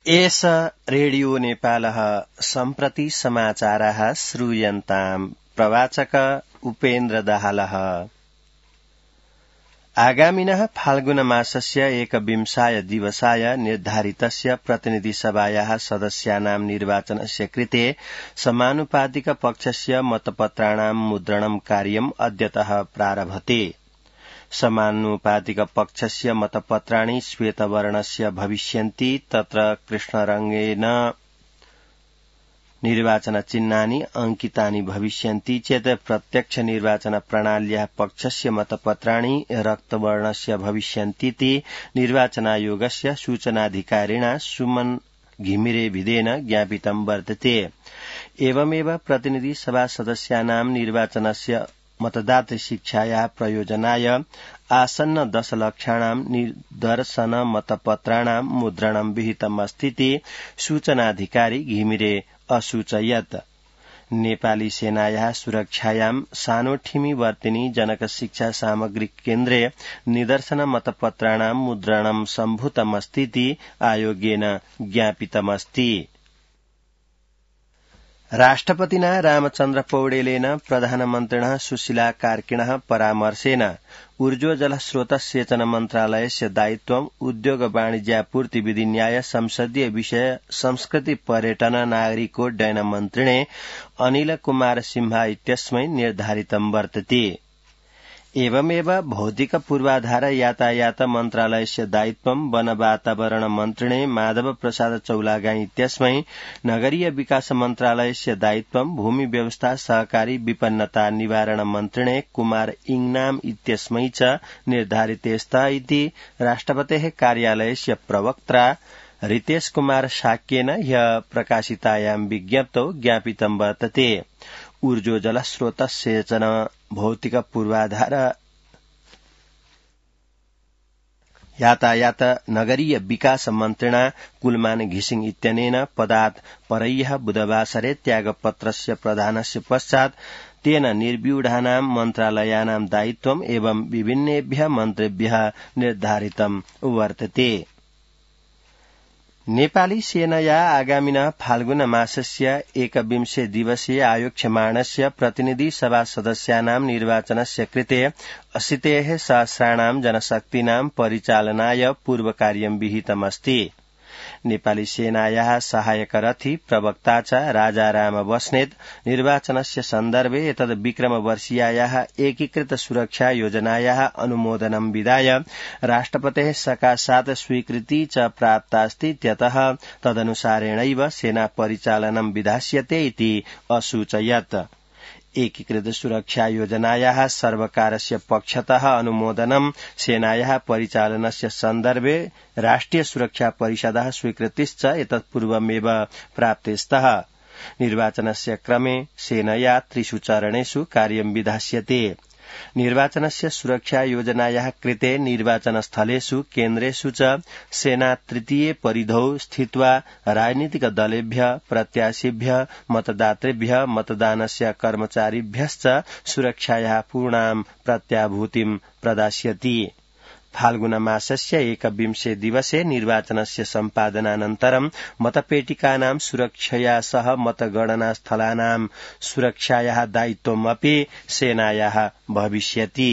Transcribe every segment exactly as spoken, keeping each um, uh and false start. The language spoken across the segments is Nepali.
एष रेडियो नेपालः सम्प्रति समाचाराः श्रूयन्ताम्। प्रवाचक उपेन्द्र दाहालः। आगामिनः फाल्गुन मासस्य एकविंशाय दिवसाय निर्धारितस्य प्रतिनिधिसभायाः सदस्यानां निर्वाचनस्य कृते समानुपातिक पक्षस्य मतपत्राणां मुद्रणं कार्यम् अद्यतः प्रारभते। समानुपातिक पक्षस्य मतपत्राणि श्वेतवर्णस्य भविष्यन्ति। तत्र कृष्णरङ्गेन निर्वाचनचिह्नानि अंकितानि भविष्यन्ति चेत् प्रत्यक्ष निर्वाचन प्रणाल्याः पक्षस्य मतपत्राणि रक्तवर्णस्य भविष्यन्तीति निर्वाचनायोगस्य सूचनाधिकारिणा सुमन घिमिरे भिदेन ज्ञापितं वर्तते। एवमेव प्रतिनिधि सभा सदस्यानां निर्वाचनस्य मतदातृ शिक्षायाः प्रयोजनाय आसन्न दशलक्षाणां निदर्शन मतपत्राणां मुद्रणं विहितमस्तीति सूचनाधिकारी घिमिरे असूचयत्। नेपाली सेनायाः सुरक्षायां सानोठिमी वर्तिनी जनक शिक्षा सामग्री केन्द्रे निदर्शन मतपत्राणां मुद्रणं सम्भूतमस्तीति आयोगेन ज्ञापितमस्ति। राष्ट्रपतिना रामचन्द्र पौडेलेन प्रधानमन्त्रिणः सुशीला कार्किणः परामर्शेन ऊर्जोजलस्रोतसेचन मन्त्रालयस्य दायित्वम् उद्योग वाणिज्यापूर्ति विधिन्याय संसदीय विषय संस्कृति पर्यटन नागरिकोड्डयन मन्त्रिणे अनिल कुमार सिम्हा इत्यस्मै निर्धारितं वर्तते। एवमेव भौतिक पूर्वाधार यातायात मन्त्रालयस्य दायित्वं वन वातावरण मन्त्रिणे माधव प्रसाद चौलागाई इत्यस्मै, नगरीय विकास मन्त्रालयस्य दायित्वं भूमि व्यवस्था सहकारी विपन्नता निवारण मन्त्रिणे कुमार इङनाम इत्यस्मै च निर्धारिते स्त इति राष्ट्रपतेः कार्यालयस्य प्रवक्त्रा रितेश कुमार शाक्येन ह्यः प्रकाशितायां विज्ञप्तौ ज्ञापितं वर्तते। ऊर्जोजलस्रोतसेचन भौतिक पूर्वाधार यातायात नगरीय विकास मन्त्रिणा कुलमान घिसिङ इत्यनेन पदात् परह्यः बुधवासरे त्यागपत्रस्य प्रदानस्य पश्चात् तेन निर्व्यूढानां मन्त्रालयानां दायित्वम् एवं विभिन्नेभ्यः मन्त्रिभ्यः निर्धारितं वर्तते। नेपाली सेनया आगामिनः फाल्गुन मासस्य एकविंशे दिवसीय आयोक्ष्यमाणस्य प्रतिनिधि सभा सदस्यानां निर्वाचनस्य कृते अशीतेः सहस्राणां जनशक्तीनां परिचालनाय पूर्वकार्यं विहितमस्ति। नेपाली सेनायाः सहायक रथी प्रवक्ता च राजाराम बस्नेत निर्वाचनस्य सन्दर्भे एतद् विक्रमवर्षीयायाः एकीकृत सुरक्षा योजनायाः अनुमोदनं विधाय राष्ट्रपतेः सकाशात् स्वीकृति च प्राप्तास्ति इत्यतः तदनुसारेणैव सेना परिचालनं विधास्यते इति असूचयत्। एकीकृत सुरक्षा योजनायाः सर्वकारस्य पक्षतः अनुमोदनं सेनायाः परिचालनस्य सन्दर्भे राष्ट्रिय सुरक्षा परिषदः स्वीकृतिश्च एतत्पूर्वमेव प्राप्ते स्तः। निर्वाचनस्य क्रमे सेनया त्रिषु चरणेषु कार्यं विधास्यते। निर्वाचनस्य सुरक्षा योजनायाः कृते निर्वाचनस्थलेषु केन्द्रेषु च सेना तृतीये परिधौ स्थित्वा राजनीतिक दलेभ्यः प्रत्याशिभ्यः मतदातृभ्यः मतदानस्य कर्मचारिभ्यश्च सुरक्षायाः पूर्णां प्रत्याभूतिं प्रदास्यति। फाल्गुन मासस्य एकविंशे दिवसे निर्वाचनस्य सम्पादनानन्तरं मतपेटिकानां सुरक्षया सह मतगणना स्थलानां सुरक्षायाः दायित्वमपि सेनायाः भविष्यति।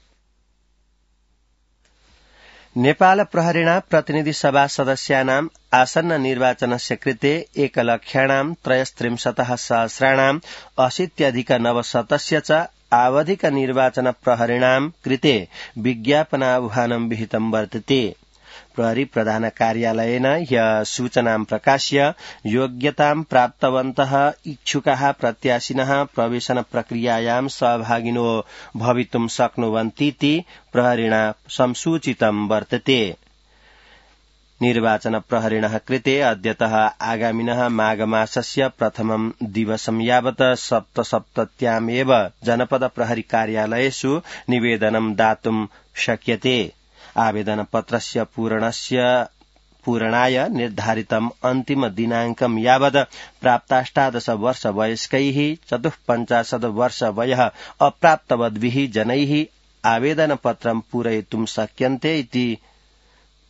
नेपाल प्रहरीणा प्रतिनिधि सभा सदस्यानाम् आसन्न निर्वाचनस्य कृते एकलक्षाणां त्रयस्त्रिंशतः सहस्राणां अशीत्यधिक नवशतस्य च आवधिक निर्वाचन प्रहरीणां कृते विज्ञापनाह्वानं विहितं वर्तते। प्रहरी प्रधान कार्यालयेन ह्यः सूचनां प्रकाश्य योग्यतां प्राप्तवन्तः इच्छुकाः प्रत्याशिनः प्रवेशन प्रक्रियायां सहभागिनो भवितुं शक्नुवन्तीति प्रहरीणा संसूचितं वर्तते। निर्वाचन प्रहरीणः कृते अद्यतः आगामिनः माघमासस्य प्रथमं दिवसं यावत् सप्तसप्तत्यामेव जनपद प्रहरी कार्यालयेषु निवेदनं दातुं शक्यते। आवेदन पत्रस्य पूरणस्य पूरणाय निर्धारितम् अन्तिम दिनांकं यावत् प्राप्ताष्टादश वर्ष वयस्कैः चतुःपञ्चाशत् वर्ष वयः अप्राप्तवद्भिः जनैः आवेदन पत्रं पूरयितुं शक्यन्ते इति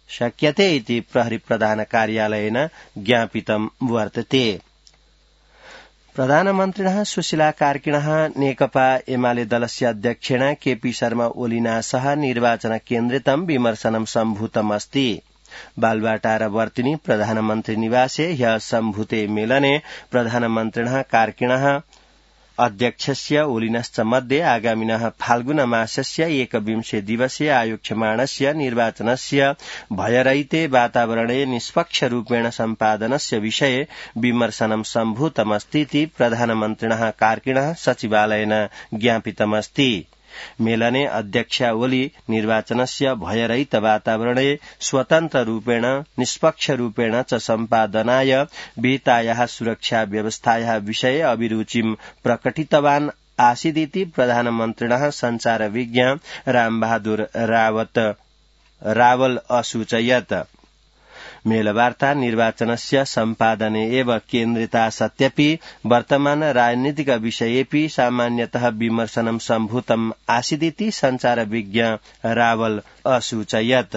शक्यते इति प्रहरी प्रधान कार्यालयेन ज्ञापितं वर्तते। प्रधानमन्त्रिणः सुशीला कार्किणः नेकपा एमाले दलस्य अध्यक्षेण केपी शर्मा ओलिना सह निर्वाचन केन्द्रितं विमर्शनं सम्भूतमस्ति। बालुवाटार वर्तिनी प्रधानमन्त्री निवासे ह्यः सम्भूते मेलने प्रधानमन्त्रिणः कार्किणः अध्यक्षस्य ओलिनश्च मध्ये आगामिनः फाल्गुन मासस्य एकविंशे दिवसे आयोक्ष्यमाणस्य निर्वाचनस्य भयरहिते वातावरणे निष्पक्ष रूपेण सम्पादनस्य विषये विमर्शनं सम्भूतमस्तीति प्रधानमन्त्रिणः कार्किणः सचिवालयेन ज्ञापितमस्ति। मेलने अध्यक्षा ओली निर्वाचनस्य भयरहित वातावरणे स्वतन्त्र रूपेण निष्पक्ष रूपेण च सम्पादनाय विहितायाः सुरक्षा व्यवस्थायाः विषये अभिरुचिं प्रकटितवान् आसीदिति प्रधानमन्त्रिणः सञ्चारविज्ञ रामबहादुर रावत रावल असूचयत्। मेलवार्ता निर्वाचनस्य सम्पादने एव केन्द्रिता सत्यपि वर्तमान राजनीतिक विषयेऽपि सामान्यतः विमर्शनं सम्भूतम् आसीदिति सञ्चारविज्ञ रावल असूचयत्।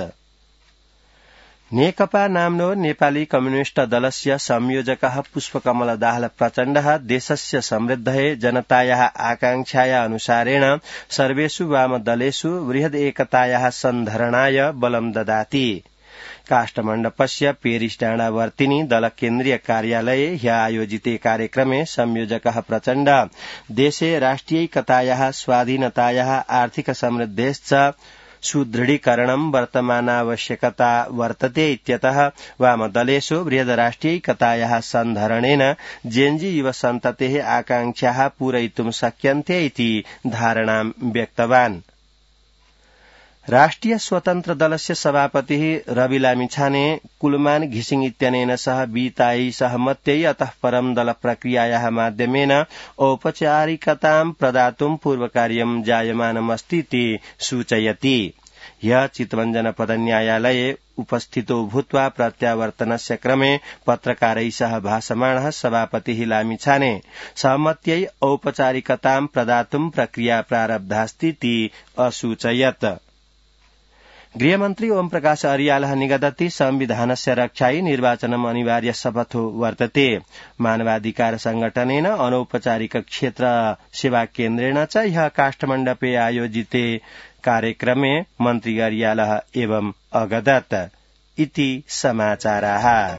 नेकपा नाम्नो नेपाली कम्युनिष्ट दलस्य संयोजकः पुष्पकमल दाहाल प्रचण्डः देशस्य समृद्धये जनतायाः आकांक्षाया अनुसारेण सर्वेषु वामदलेषु बृहद् एकतायाः सन्धरणाय बलं ददाति। काष्ठमण्डपस्य पेरिस डाँडावर्तिनी दल केन्द्रीय कार्यालये ह्यः आयोजिते कार्यक्रमे संयोजकः प्रचण्ड देशे राष्ट्रियैकतायाः स्वाधीनतायाः आर्थिक समृद्धेश्च सुदृढीकरणं वर्तमानावश्यकता वर्तते इत्यतः वामदलेषु बृहद् राष्ट्रियैकतायाः सन्धरणेन जेन्जी युवसन्ततेः आकांक्षाः पूरयितुं शक्यन्ते इति धारणां व्यक्तवान्। राष्ट्रिय स्वतन्त्र दलस्य सभापतिः रवि लामिछाने कुलमान घिसिङ इत्यनेन सह विहितायै सहमत्यै अतः परं दल प्रक्रियायाः माध्यमेन औपचारिकतां प्रदातुं पूर्वकार्यं जायमानमस्तीति सूचयति। ह्यः चितवन जनपद न्यायालये उपस्थितो भूत्वा प्रत्यावर्तनस्य क्रमे पत्रकारैः सह भाषमाणः सभापतिः लामिछाने सहमत्यै औपचारिकतां प्रदातुं प्रक्रिया प्रारब्धास्तीति असूचयत्। गृहमन्त्री ओम प्रकाश अरियालः निगदति संविधानस्य रक्षायै निर्वाचनम् अनिवार्य शपथो वर्तते। मानवाधिकार संगठनेन अनौपचारिक क्षेत्र सेवा केन्द्रेण च ह्यः काष्ठमण्डपे आयोजिते कार्यक्रमे मन्त्री अरियालः एवं अगदत् इति समाचाराः।